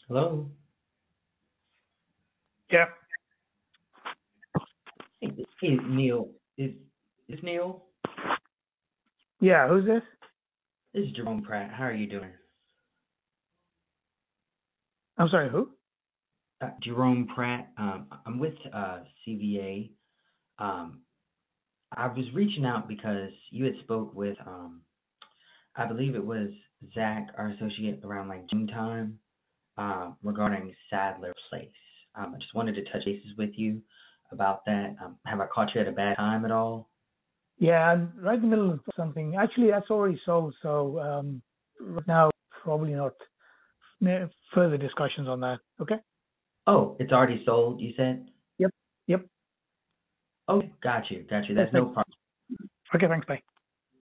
Hello. Yeah. Hey, Neil. Is Neil? Yeah. Who's this? This is Jerome Pratt. How are you doing? I'm sorry. Who? Jerome Pratt. I'm with CVA. Um, I was reaching out because you had spoke with I believe it was Zach, our associate, around like June time, regarding Sadler Place. I just wanted to touch bases with you about that. Have I caught you at a bad time at all? Yeah, I'm right in the middle of something. Actually, that's already sold. So right now, probably not. Further discussions on that. Okay. Oh, it's already sold, you said? Yep. Yep. Oh, got you, got you. Yes, That's no thanks. problem. Okay. Thanks. Bye.